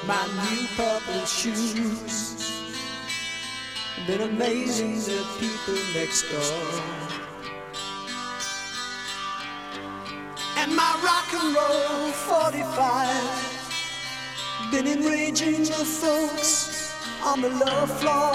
my new purple shoes. Been amazing the people next door. And my rock and roll 45 been enraging the folks on the lower floor.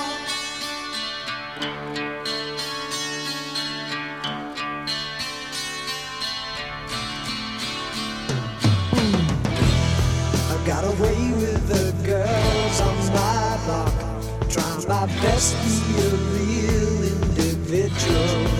I got away with the girls on my block, trying my best to be a real individual.